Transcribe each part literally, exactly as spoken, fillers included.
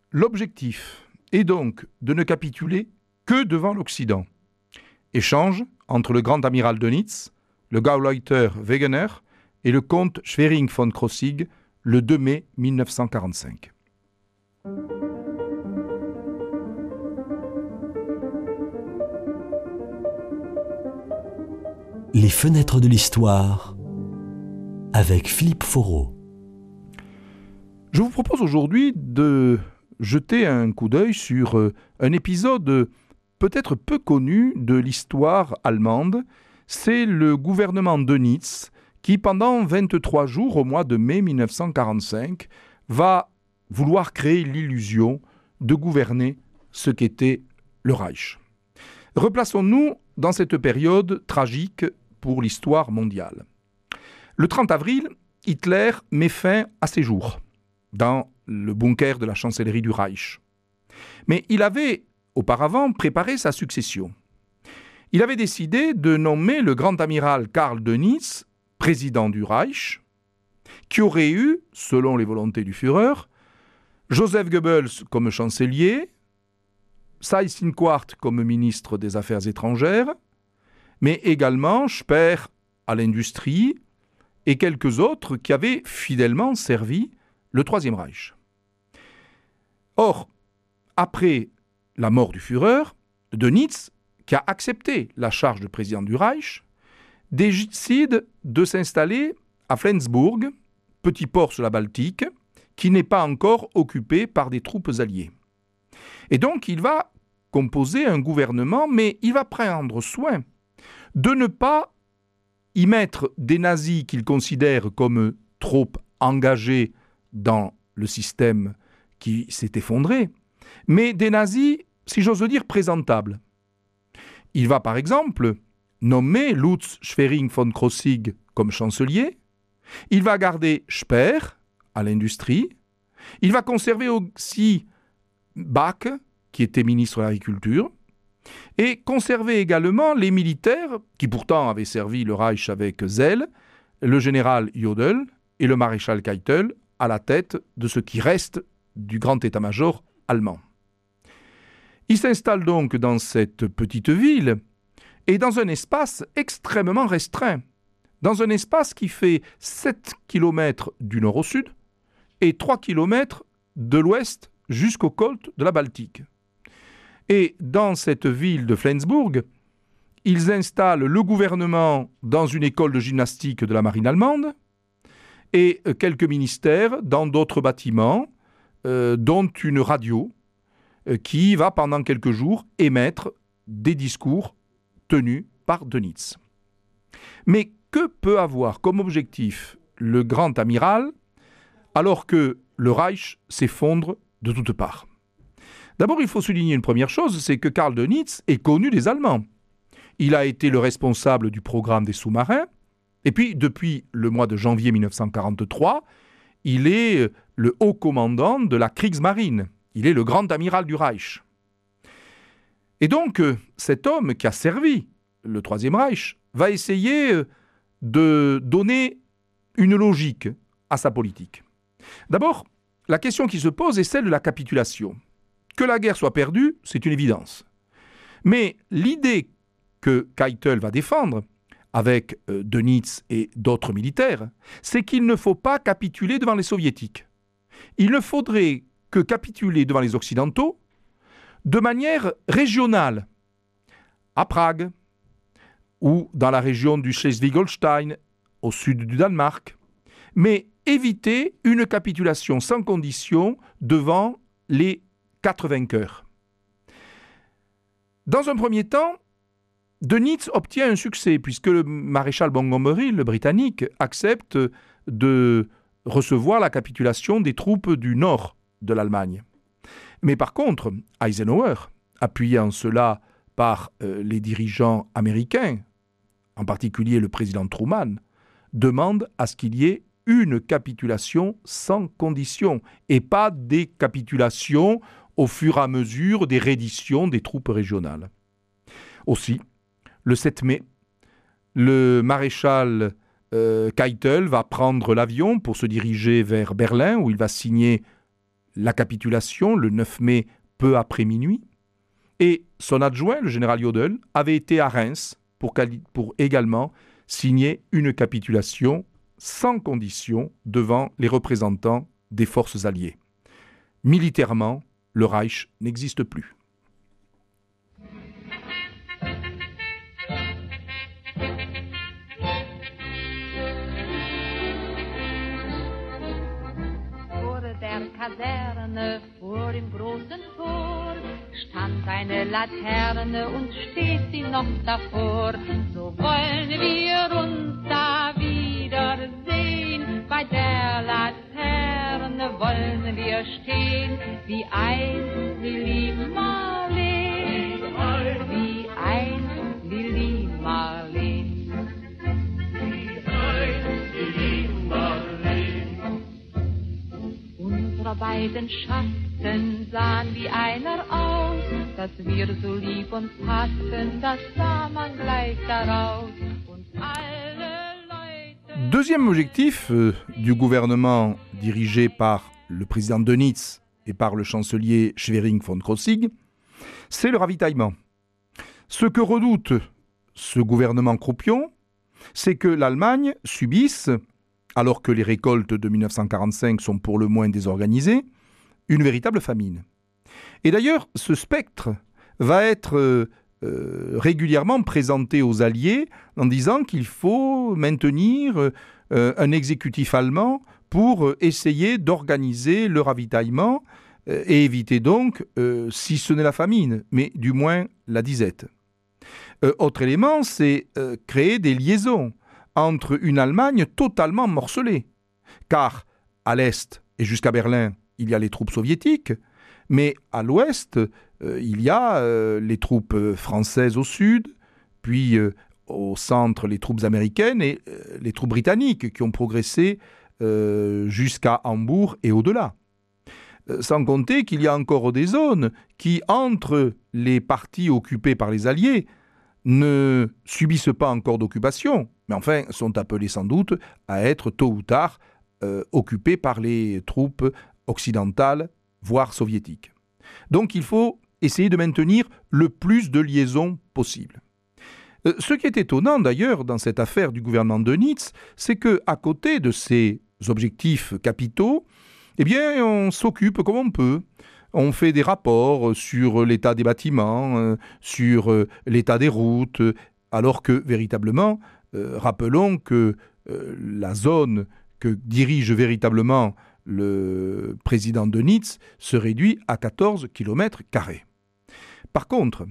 L'objectif est donc de ne capituler que devant l'Occident. Échange entre le grand amiral Dönitz, le Gauleiter Wegener et le comte Schwerin von Krosigk le deux mai mille neuf cent quarante-cinq. Les fenêtres de l'histoire avec Philippe Foreau. Je vous propose aujourd'hui de jeter un coup d'œil sur un épisode peut-être peu connu de l'histoire allemande. C'est le gouvernement Dönitz qui, pendant vingt-trois jours au mois de mai mille neuf cent quarante-cinq, va vouloir créer l'illusion de gouverner ce qu'était le Reich. Replaçons-nous dans cette période tragique pour l'histoire mondiale. Le trente avril, Hitler met fin à ses jours dans le bunker de la chancellerie du Reich. Mais il avait auparavant préparé sa succession. Il avait décidé de nommer le grand amiral Karl Dönitz président du Reich, qui aurait eu, selon les volontés du Führer, Joseph Goebbels comme chancelier, Seyss-Inquart comme ministre des Affaires étrangères, mais également Speer à l'industrie et quelques autres qui avaient fidèlement servi le Troisième Reich. Or, après la mort du Führer, Dönitz, qui a accepté la charge de président du Reich, décide de s'installer à Flensburg, petit port sur la Baltique, qui n'est pas encore occupé par des troupes alliées. Et donc, il va composer un gouvernement, mais il va prendre soin de ne pas y mettre des nazis qu'il considère comme trop engagés dans le système qui s'est effondré, mais des nazis, si j'ose dire, présentables. Il va par exemple nommer Lutz Schwerin von Krosigk comme chancelier, il va garder Speer à l'industrie, il va conserver aussi Bach, qui était ministre de l'Agriculture, et conserver également les militaires, qui pourtant avaient servi le Reich avec zèle, le général Jodl et le maréchal Keitel, à la tête de ce qui reste du grand état-major allemand. Il s'installe donc dans cette petite ville et dans un espace extrêmement restreint, dans un espace qui fait sept kilomètres du nord au sud et trois kilomètres de l'ouest jusqu'aux côtes de la Baltique. Et dans cette ville de Flensburg, ils installent le gouvernement dans une école de gymnastique de la marine allemande et quelques ministères dans d'autres bâtiments, euh, dont une radio euh, qui va pendant quelques jours émettre des discours tenus par Dönitz. Mais que peut avoir comme objectif le grand amiral alors que le Reich s'effondre de toutes parts? D'abord, il faut souligner une première chose, c'est que Karl Dönitz est connu des Allemands. Il a été le responsable du programme des sous-marins, et puis depuis le mois de janvier mille neuf cent quarante-trois, il est le haut commandant de la Kriegsmarine. Il est le grand amiral du Reich. Et donc, cet homme qui a servi le Troisième Reich va essayer de donner une logique à sa politique. D'abord, la question qui se pose est celle de la capitulation. Que la guerre soit perdue, c'est une évidence. Mais l'idée que Keitel va défendre, avec euh, Dönitz et d'autres militaires, c'est qu'il ne faut pas capituler devant les soviétiques. Il ne faudrait que capituler devant les occidentaux de manière régionale, à Prague, ou dans la région du Schleswig-Holstein, au sud du Danemark, mais éviter une capitulation sans condition devant les quatre vainqueurs. Dans un premier temps, Dönitz obtient un succès puisque le maréchal Montgomery, le Britannique, accepte de recevoir la capitulation des troupes du nord de l'Allemagne. Mais par contre, Eisenhower, appuyé en cela par euh, les dirigeants américains, en particulier le président Truman, demande à ce qu'il y ait une capitulation sans condition et pas des capitulations au fur et à mesure des redditions des troupes régionales. Aussi, le sept mai, le maréchal euh, Keitel va prendre l'avion pour se diriger vers Berlin, où il va signer la capitulation le neuf mai, peu après minuit, et son adjoint, le général Jodl, avait été à Reims pour, pour également signer une capitulation sans condition devant les représentants des forces alliées. Militairement, le Reich n'existe plus. Kaserne vor dem großen Tor stand eine Laterne und steht sie noch davor. So wollen wir uns da wiedersehen. Bei der Laterne wollen wir stehen, wie einst Lili Marleen, wie einst Lili Marleen. Unsere beiden Schatten sahen wie einer aus, dass wir so lieb uns hatten, das sah man gleich daraus. Und alle Leute... Deuxième objectif euh, du gouvernement dirigé par le président Dönitz et par le chancelier Schwerin von Krosigk, c'est le ravitaillement. Ce que redoute ce gouvernement croupion, c'est que l'Allemagne subisse, alors que les récoltes de mille neuf cent quarante-cinq sont pour le moins désorganisées, une véritable famine. Et d'ailleurs, ce spectre va être euh, euh, régulièrement présenté aux Alliés en disant qu'il faut maintenir euh, un exécutif allemand pour essayer d'organiser le ravitaillement euh, et éviter donc, euh, si ce n'est la famine, mais du moins la disette. Euh, autre élément, c'est euh, créer des liaisons entre une Allemagne totalement morcelée. Car à l'est et jusqu'à Berlin, il y a les troupes soviétiques, mais à l'ouest, euh, il y a euh, les troupes françaises au sud, puis euh, au centre les troupes américaines et euh, les troupes britanniques qui ont progressé euh, jusqu'à Hambourg et au-delà. Euh, sans compter qu'il y a encore des zones qui, entre les parties occupées par les Alliés, ne subissent pas encore d'occupation, mais enfin sont appelés sans doute à être tôt ou tard euh, occupés par les troupes occidentales, voire soviétiques. Donc il faut essayer de maintenir le plus de liaisons possible. Euh, ce qui est étonnant d'ailleurs dans cette affaire du gouvernement de Dönitz, c'est qu'à côté de ces objectifs capitaux, eh bien on s'occupe comme on peut. On fait des rapports sur l'état des bâtiments, sur l'état des routes, alors que véritablement, euh, rappelons que euh, la zone que dirige véritablement le président Dönitz se réduit à quatorze kilomètres carrés. Par contre,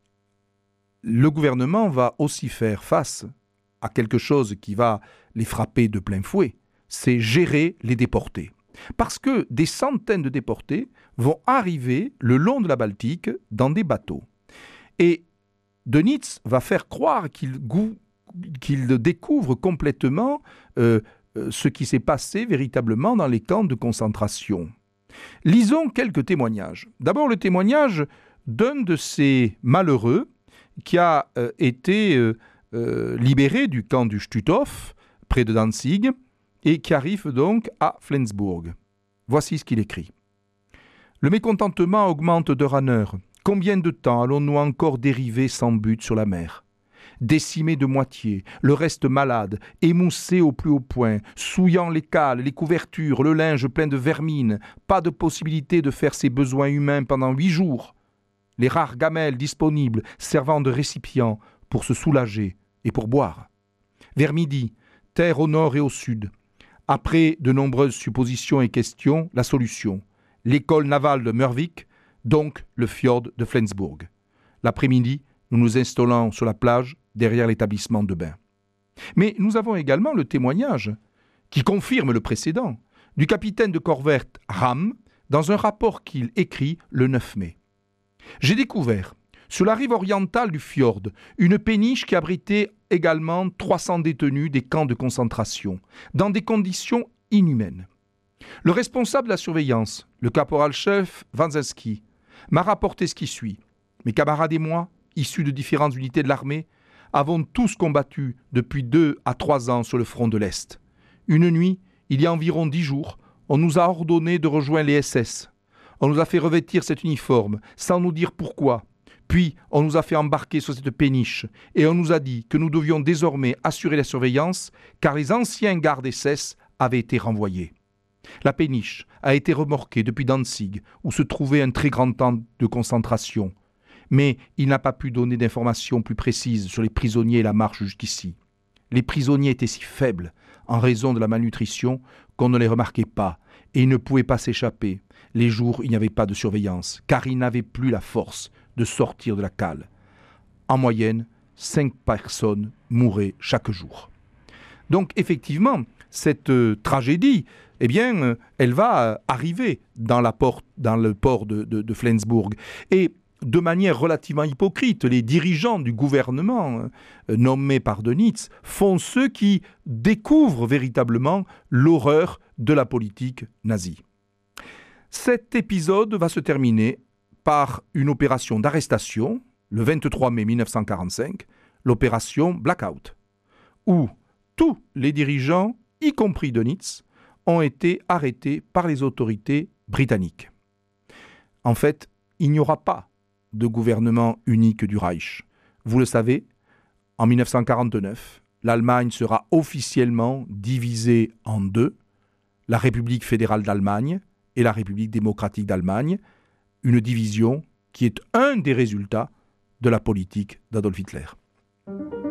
le gouvernement va aussi faire face à quelque chose qui va les frapper de plein fouet, c'est gérer les déportés. Parce que des centaines de déportés vont arriver le long de la Baltique dans des bateaux. Et Dönitz va faire croire qu'il, gou- qu'il découvre complètement euh, ce qui s'est passé véritablement dans les camps de concentration. Lisons quelques témoignages. D'abord le témoignage d'un de ces malheureux qui a euh, été euh, euh, libéré du camp du Stutthof, près de Danzig, et qui arrive donc à Flensburg. Voici ce qu'il écrit. Le mécontentement augmente d'heure en heure. Combien de temps allons-nous encore dériver sans but sur la mer ? Décimé de moitié, le reste malade, émoussé au plus haut point, souillant les cales, les couvertures, le linge plein de vermine, pas de possibilité de faire ses besoins humains pendant huit jours. Les rares gamelles disponibles servant de récipient pour se soulager et pour boire. Vers midi, terre au nord et au sud. Après de nombreuses suppositions et questions, la solution. L'école navale de Mørvik, donc le fjord de Flensburg. L'après-midi, nous nous installons sur la plage derrière l'établissement de bain. Mais nous avons également le témoignage, qui confirme le précédent, du capitaine de corvette Ram dans un rapport qu'il écrit le neuf mai. J'ai découvert, sur la rive orientale du fjord, une péniche qui abritait également trois cents détenus des camps de concentration, dans des conditions inhumaines. Le responsable de la surveillance, le caporal-chef Wanzewski, m'a rapporté ce qui suit. Mes camarades et moi, issus de différentes unités de l'armée, avons tous combattu depuis deux à trois ans sur le front de l'Est. Une nuit, il y a environ dix jours, on nous a ordonné de rejoindre les S S. On nous a fait revêtir cet uniforme sans nous dire pourquoi. Puis, on nous a fait embarquer sur cette péniche et on nous a dit que nous devions désormais assurer la surveillance car les anciens gardes S S avaient été renvoyés. La péniche a été remorquée depuis Danzig où se trouvait un très grand camp de concentration. Mais il n'a pas pu donner d'informations plus précises sur les prisonniers et la marche jusqu'ici. Les prisonniers étaient si faibles en raison de la malnutrition qu'on ne les remarquait pas et ils ne pouvaient pas s'échapper les jours où il n'y avait pas de surveillance car ils n'avaient plus la force de sortir de la cale. En moyenne, cinq personnes mouraient chaque jour. Donc effectivement, cette euh, tragédie, eh bien, euh, elle va euh, arriver dans, la porte, dans le port de, de, de Flensburg. Et de manière relativement hypocrite, les dirigeants du gouvernement euh, nommés par Dönitz font ceux qui découvrent véritablement l'horreur de la politique nazie. Cet épisode va se terminer par une opération d'arrestation, le vingt-trois mai mille neuf cent quarante-cinq, l'opération Blackout, où tous les dirigeants, y compris Dönitz, ont été arrêtés par les autorités britanniques. En fait, il n'y aura pas de gouvernement unique du Reich. Vous le savez, en mille neuf cent quarante-neuf, l'Allemagne sera officiellement divisée en deux, la République fédérale d'Allemagne et la République démocratique d'Allemagne, une division qui est un des résultats de la politique d'Adolf Hitler.